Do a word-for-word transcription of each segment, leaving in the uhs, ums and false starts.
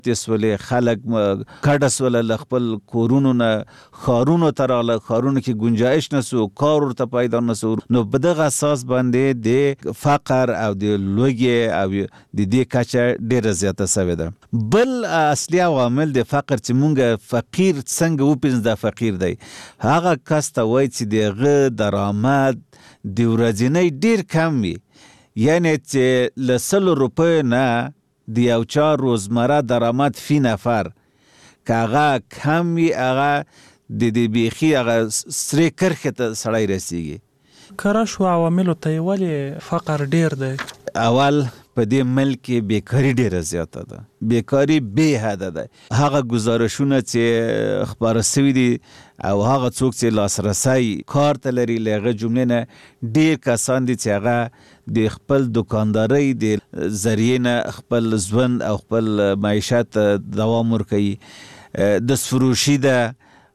تسولې خلک کډه سوله له خپل کورونو نه ښارونو ته راغله، ښارونو کې ګنجایش نه سو، کار ورته پیدا نه سو. نو په دغه اساس باندې د فقر او د لوږې او د دې کچه ډېره زیاته سوې ده. بل اصلي عوامل د فقر چې مونږ فقیر څنګه وپېژنو دا فقیر دی، هغه کس ته وایي چې د هغه درآمد د ورځنۍ ډېر کم وي، یعنی چې له سلو روپیو نه د یو چا روزمره درآمد فی نفر که هغه کم وي، هغه د دې بیخي هغه سرې کرښې ته سړی رسیږي. کره شو عواملو ته یې ولې فقر ډېر دی؟ اول په دې ملک کې بیکاري ډېره زیاته ده، بیکاري بې حده ده. هغه ګزارشونه چې خپاره سوي دي او هغه څوک چې لاسرسی کار ته لري له هغه جملې نه ډېر کسان دي چې هغه د خپل دکاندارۍ د ذریعې نه خپل ژوند او خپل معیشت دوام ورکوي. دستفروشي ده،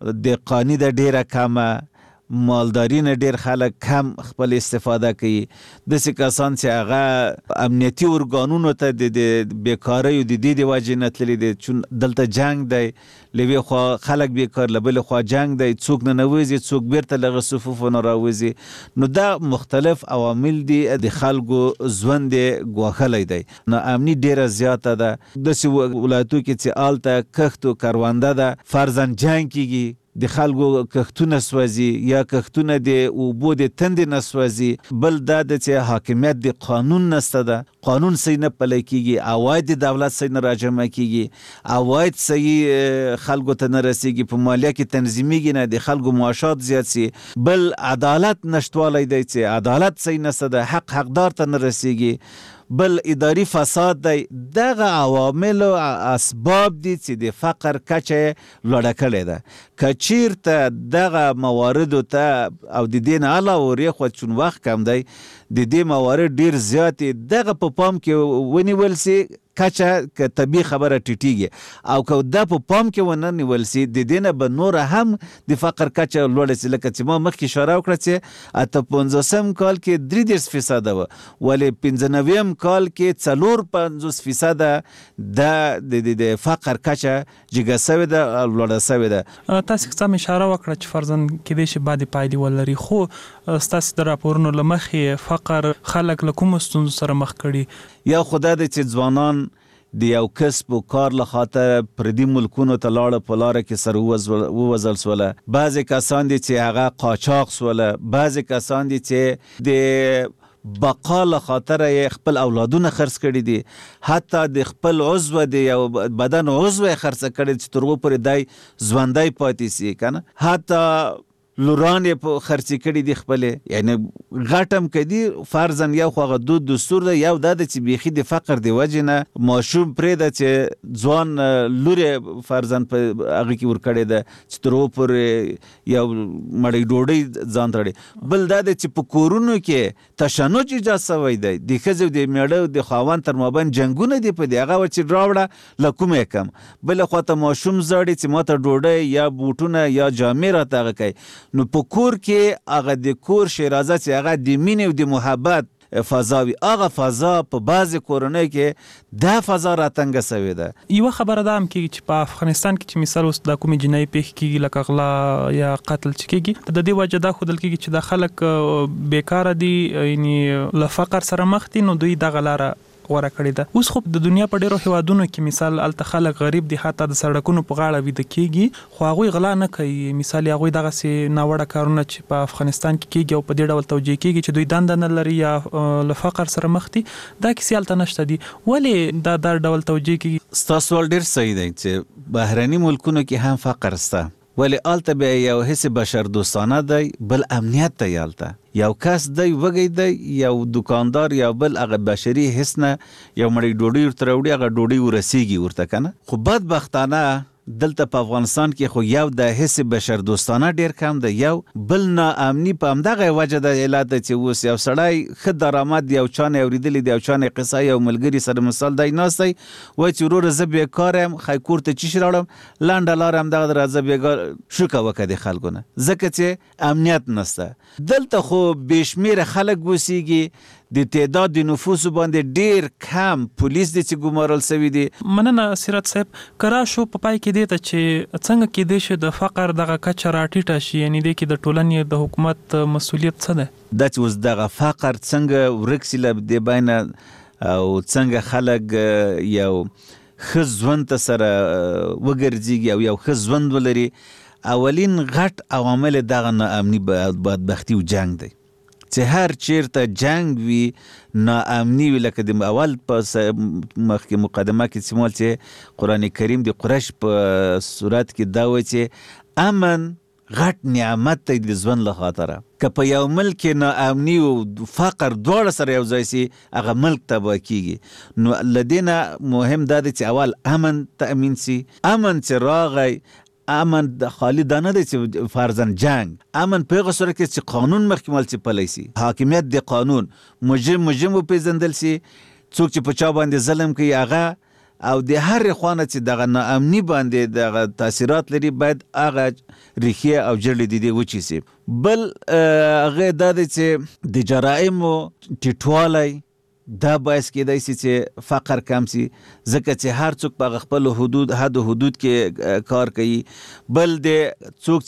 د قانی ده ډېره کمه، مالداري نه ډېر خلک کم خپل استفاده کوي. داسې کسان چې هغه امنیتي ارګانونو ته د بیکاریو د دې د وجې نه تللي دي، چون دلته جنګ دی، له یوې خوا خلک بیکار، له بلې خوا جنګ دی، څوک ننوځي څوک بیرته له هغه صفوفو نه راوځي. نو دا مختلف عوامل دي د خلکو ژوند یې ګواښلی دی. ناامني ډېره زیاته ده. داسې ولایتو کې چې هلته کښت و کرونده ده، فرضاً جنګ کېږي، د خلکو کښتونه سوځي یا کښتونه د اوبو د تندې نه سوځي. بل دا ده چې حاکمیت د قانون نسته ده، قانون صحیح نه پلی کېږي، عواید د دولت صحیح نه راجمع کېږي، عواید صحیح خلکو ته نه رسېږي، په مالیه کې تنظیمیږي نه، د خلکو معاشات زیات سي. بل عدالت نشتوالی دی چې عدالت صحیح نسته ده، حق حقدار ته نه رسېږي. بل اداري فساد دی. دغه عوامل او اسباب دي چې د فقر کچه لوړه کړې ده. که چیرته دغه مواردو ته او د دې نه علاوه ورېخوا چون وخت کم دی، د دې موارد ډېر زیات دي، دغه په پام کې ونیول سي کچه که طبیعي خبره ټیټیږي، او که دا په پام کې ونه نیول سي د دې نه به نوره هم د فقر کچه لوړه سي. لکه چې ما مخکې اشاره وکړه چې اته پنځوسم کال کې درې دېرش فیصده وه، ولې پنځه نویم کال کې څلور پنځوس فیصده د د فقر کچه جګه سوې ده او لوړه سوې ده. تاسې څه اشاره وکړه چې فرضاً کېدای شي بعدې پایلې ولري، خو ستاسې د راپورونو له مخې فقر خلک له کومو ستونزو سره مخ کړي؟ یا خو دا دی چې ځوانان د یو کسب و کار له خاطر پردي ملکونو ته لاړه، په لاره کې سره ووځل سوله. بعضې کسان دي چې هغه قاچاق سوله، بعضې کسان دي چې د بقا له خاطر یې خپل اولادونه خرڅ کړي دي، حتی د خپل عضو د یو بدن عضو یې خرڅ کړي چې تر هغو پورې دی ژوندی پاتې سي، که نه، حتی لوران یې په خرڅې کړي دي خپلې. یعنی غټم کدي فرضاً یو خو هغه دود دستور ده، یو دا ده چې بیخي د فقر د وجې نه ماشوم پرېږده چې ځوان لور یې فرضاً په هغه کې ورکړې ده چې تر هغو پورې یو مړۍ ډوډۍ ځان ته وړي. بل دا ده چې په کورونو کې تشنج ایجاد سوی دی، د ښځې او د میړه د خاوند تر مابین جنګونه دي په دې، هغه وه چې راوړه له کومه یې کم. بله خوا ته ماشوم زاړي چې ما ته ډوډۍ یا بوټونه یا جامې راته هغه کوي. نو په کور کې هغه د کور شیرازه چې هغه د مینې او د محبت فضا وي، هغه فضا په بعضې کورنۍ کې دا فضا راتنګه سوې ده. یوه خبره دا هم کېږي چې په افغانستان کې چې مثال اوس دا کومې جنایي پیښې کېږي لکه غلا یا قتل چې کېږي، د دې وجه دا ښودل کېږي چې دا خلک بیکاره دي، یعنې له فقر سره مخ دي، نو دوی دغه لاره غوره کړې ده. اوس خو د دنیا په ډېرو هیوادونو کې مثال هلته خلک غریب دي، حتی د سړکونو په غاړه ویده کېږي، خو هغوی غلا نه کوي. مثال هغوی دغسې ناوړه کارونه چې په افغانستان کې کېږي او په دې ډول توجیه کېږي چې دوی دنده نه لري یا له فقر سره مخ دي، دا کیسې هلته نشته دي. ولې دا دا ډول توجیه کېږي؟ ستاسو سوال ډېر صحیح دی چې بهرني ملکونو کې هم فقر شته، ولې هلته بیا یو حس بشر دوستانه دی، بل امنیت دی. هلته یو کس دی وږی دی، یو دکاندار یا بل هغه بشري حس نه یو مړۍ ډوډۍ ورته راوړي، هغه ډوډۍ ورسیږي ورته، که نه. خو بدبختانه دلته په افغانستان کې خو یو د حس بشر دوستانه ډیر کم ده، یو بل ناامني په همدغه وجه د علت ده چې اوس یو سړی ښه درآمد یو چا نه اورېدلې د یو چا نه قصه یو ملګري سره مثال دی ناست دی وایي چې وروره زه بېکاره یم ښایي کور ته چی شي راوړم لنډه لاره همدغه ده راځه بېګار شوکه وکړه د خلکو نه ځکه چې امنیت نسته. دلته خو بې شمېره خلک اوسېږي، د تعداد د نفوس باندې ډیر کم پولیس دي چې ګمارل شوی دي. مننه سیرت صاحب. کرا شو په پای کې دی ته چې څنګه کې دی چې د فقر دغه کچه راټیټه شي، یعنی د کې د ټولنې د حکومت مسؤلیت څه ده؟ دا چې اوس دغه فقر څنګه ورک شي له دې بینه او څنګه خلک یو ښه ژوند ته سره وګرځېږي او یو ښه ژوند ولري. اولین غټ عوامل دغه ناامني بدبختي او جنگ دی. چې هر چیرته جنگ وي ناامني وي، لکه د اول په مخکې مقدمه کې سمول چې قرآن کریم د قریش په صورت کې دا وایي چې امن غټ نعمت دی د ژوند له خاطره. که په یو ملک ناامني او فقر دواړه سره یو ځای سي هغه ملک تباه کیږي. نو له دې نه مهم دا دی چې اول امن تأمین سي. امن چې راغی، امن د خالی دا نه دی چې فرضاً جنگ، امن په هغه صورت کې چې قانون مخکې مل چې پلی سي، حاکمیت د قانون، مجرم مجرم وپېژندل سي، څوک چې په چا باندې ظلم کوي هغه، او د هر خوانه چې دغه ناامني باندې دغه تاثیرات لري باید هغه ریښې او جړې د دې وچې سي. بل هغه دا دی چې د جرایمو ټیټوالی دا باعث کېدای سي چې فقر کم سي، ځکه چې هر څوک په خپل حدود حد حدود کې کار کوي. بل د څوک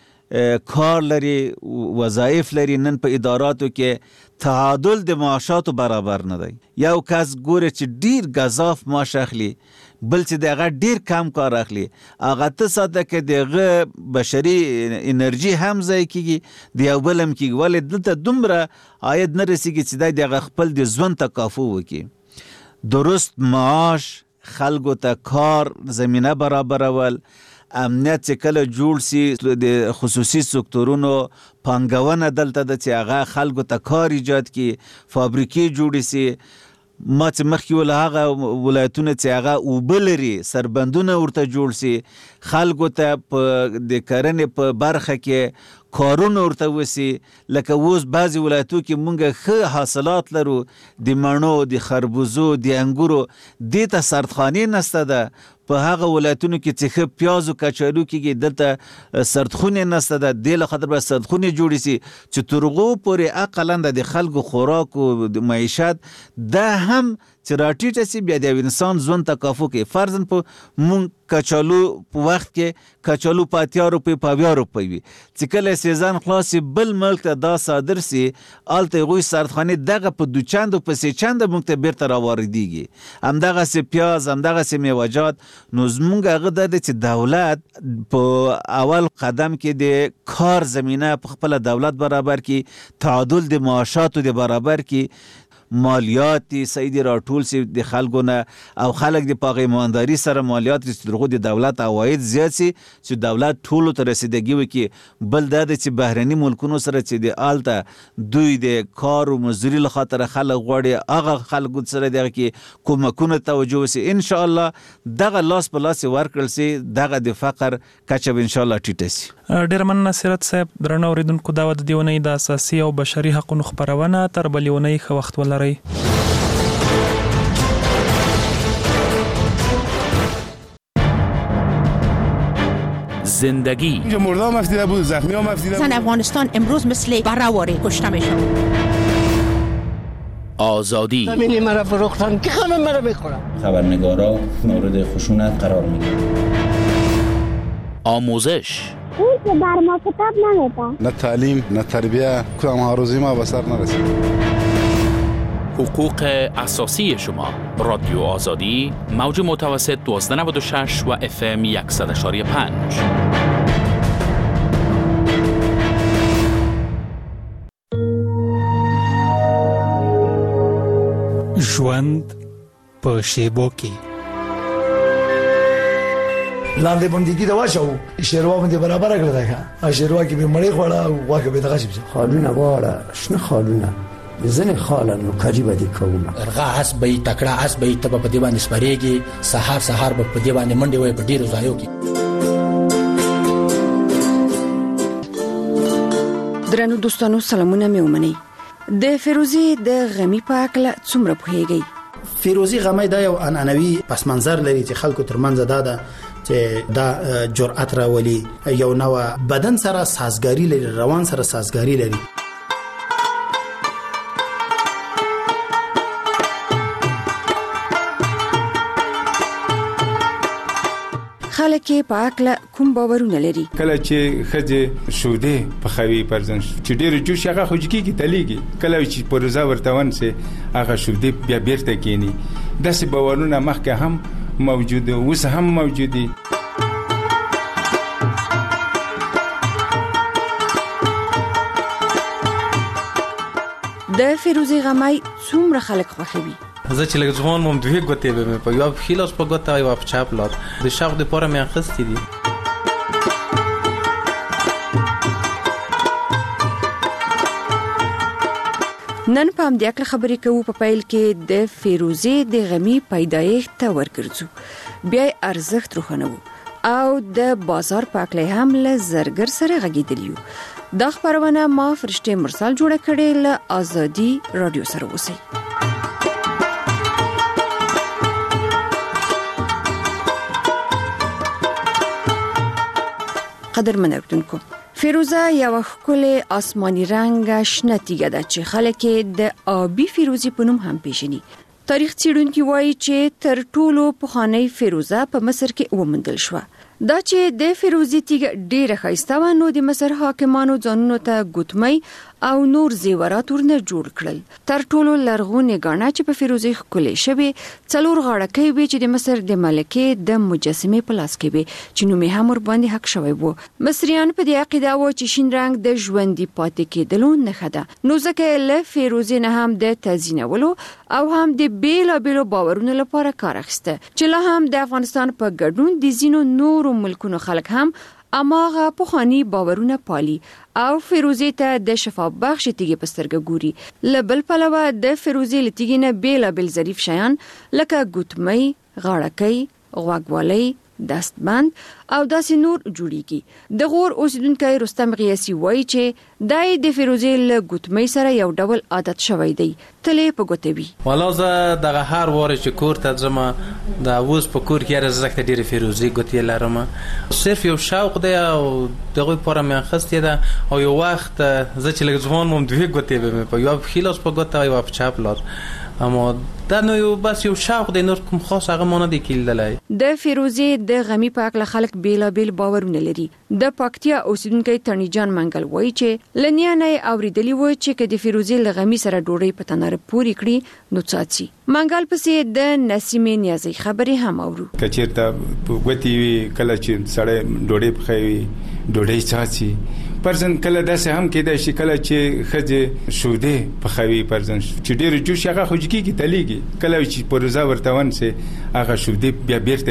چې کار لري، وظایف لري، نن په اداراتو کې تعادل د معاشاتو برابر نه دی. یو کس ګوره چې ډیر گزاف معاش اخلي، بل چې دغه ډیر کم کار اخلي، هغه ته ساده کې دغه بشري انرژي هم ضایع کیږي، د یو بل هم کیږي، ولې دلته دومره عاید نه رسیږي چې دی دغه خپل د ژوند تکافو وکړي. درست معاش، خلکو ته کار زمینه برابرول، امنیت چې کله جوړ سي، د خصوصي سکتورونو پانګونه دلته د چې هغه خلکو ته کار ایجاد کی، فابریکې جوړې سي. ما چې مخکې ول هغه ولایتونه چې هغه اوبه لري سربندونه ورته جوړ سي، خلکو ته په د کرنې په برخه کې کارونه ورته وسی. لکه اوس بعضې ولایتو کې مونږ ښه حاصلات لرو، د مڼو، د خربوزو، د انګورو، دې ته سردخانې نسته ده. په هغه ولایتونو کې چې ښه پیاز او کچالو کېږي دلته سردخونې نسته ده. دې له خاطر به سردخونې جوړې سي چې تر هغو پورې اقلاً د خلکو خوراک او د معیشت دا هم چې راټیټه سي، بیا د انسان ژوند تکافو کوي. فرضاً په مونږ کچالو په وخت کې کچالو په اتیا روپۍ په اویا روپۍ وي، چې کله سیزن خلاص سي بل ملک ته دا صادر سي، هلته هغوی سردخانې دغه په دو چند او په سې چنده مونږ ته بیرته راواردېږي. همدغسې پیاز، همدغسې میوهجات. نو زمونږ هغه دا دی چې دولت په اول قدم کې د کار زمینه په خپله دولت برابر کړي، تعادل د معاشاتو د برابر کړي، مالیات دي صحیح دي راټول سي د خلکو نه، او خلک د په ایمانداري سره مالیات چې دغه د دولت عواید زیات سي چې دولت ټولو ته رسیدګي وکړي. بل دا دی چې بهرني ملکونو سره چې د آلته دوی د کار او مزدوري له خاطره خلک غواړي، هغه خلکو سره دغه کې کومکونه توجه وسي. ان شاء الله دغه لاس په لاس ورکړل سي، دغه د فقر کچه به ان شاء الله ټیټه سي. ډېر مننه سیرت صاحب. درنو اوریدونکو، دا د دې اونۍ د اساسي او بشري حقوقو خپرونه تر بلې اونۍ ښه وخت ولرئ. زندگی اینجا مرده هم افتیده بود، زخمی هم افتیده بود. زن افغانستان امروز مثل برهواری کشته میشن. آزادی زمینی مرا فروختن که همه مرا میخورن. خبرنگارا مورد خشونت قرار میگیرن. آموزش اون که بر ما کتاب نمیده، نه تعلیم نه تربیه، کدام هاروزی ما به سر نرسید. حقوق اساسی شما. رادیو آزادی، موج متوسط دوازده نود و شش و اف ام صد و پنج. ژوند په شیبو کې لاندې باندې دا واچو شیروا باندې برابر کړل دا شیروا کې به مړی خوړه او واکه به دغه شي خالونه واړه شنه خالونه زنه خالن کاری بدی کوم ارغه اس به تکړه اس به ته په دی باندې سپریږي، سحر سحر په دی باندې منډي وای په ډیرو ځایو کې. درنو دوستانو سلامونه مې ومني. د فیروزي د غمی په اکل څومره پوهیږي؟ فیروزي غمی دا یو انانوي پس منظر لري چې خلکو ترمنځ دا ده چې دا جرأت راولي، یو نو بدن سره سازګاری لري، روان سره سازګاری لري. خلک په اکل کوم باورونه لري؟ کله چې خځه شوده په خوي پرځن چې ډېر جوش هغه خوځکی کی تلیږي کله چې پروزا ورتون سي هغه شوده بیا بیرته کینی داسې باورونه مخکې هم موجود او اوس هم موجود دي. د فیروزي غمای څومره خلک خوښوي؟ زه چې لږ ځوان وم دوه ګوتې به مې په یو پښې لاس په ګوته او په چپ لاس د شوق دپاره مې اخیستې دي. نن په همدې اړه خبرې کوو. په پیل کې د فیروزي د غمي پیدایښت ته ورګرځو، بیا ارزښت روښانوو او د بازار په اړه هم له زرګر سره غږیدلیو. دا خبرونه ما فرشته مرسل جوړه کړې له آزادي رادیو سره اوسئ. قدرمن اوریدونکو، فیروزه یو ښکلې آسماني رنګ شنه تیږه ده چې خلک د آبي فیروزي په نوم هم پیژني. تاریخ څېړونکي وایي چې تر ټولو پخوانۍ فیروزه په مصر کې وموندل شوه. دا چې د فیروزي تیږه ډیره ښایسته وه، نو د مصر حاکمانو ځانونو ته ګوتمۍ او نور زیورات ورنه جوړ کړل. تر ټولو لرغونې ګاڼه چې په فیروزي ښکلې شوې څلور غاړکۍ وې چې د مصر د ملکې د مجسمې په لاس کې وې چې نوم یې هم ورباندې حق شوی و. مصریان په دې عقیده وو چې شین رنګ د ژوندي پاتې کېدلو نښه ده، نو ځکه یې له فیروزي نه هم د تزیینولو او هم د بیلابیلو باورونو لپاره کار اخیسته چې لا هم د افغانستان په ګډون د ځینو نورو ملکونو خلک هم اماغه پخوانی باورونه پالي او فیروزي ته د شفا بخش تیږي په سترګه ګوري. له بل پلوه د فیروزي لتیږي نه بیلابیل ظریف شیان لکه ګوتمۍ، غاړکۍ، غوږوالۍ، دستبند او داسې نور جوړیږي. د غور اوسیدونکی رستم غیاسی وایي چې دای د فیروزي له ګوتمۍ سره یو ډول عادت شوی دی، تلې په ګوتوي. والا زه دغه هر واره چې کور ته ځم د اوس په کور کې رزق ته ډېر فیروزي ګوتې لرم، صرف یو شوق دی او دغه لپاره مې اخیستې ده. او یو وخت زه چې لږ ځوان وم دوه ګوتې به مې په یو پښې لاس په ګوته او په چپ لاس، اما دا نو یو بس یو شوق دی، نور کوم خاص هغه مانه دی کېدلای. د فیروزي د غمي په اړه خلک بیلابیل باورونه لري. د پکتیا اوسیدونکی تڼي جان منګل وایي چې لنیا نه اوریدلی و چې کله د فیروزي له غمي سره ډوډۍ په تنار پوری کړي نو څاڅي. منګل پسې د نسیمې نیازي خبرې هم اورو. کچیرته غوتی کله چې سړی ډوډۍ پخوي ډوډۍ څاڅي. پرځن کله داسې هم کېدای شي کله چې خځه شوده پخوي پرځن چې ډېر جوش هغه خوځکی کی تلیږي کله چې پروزا ورتون سي هغه شوده بیا بیرته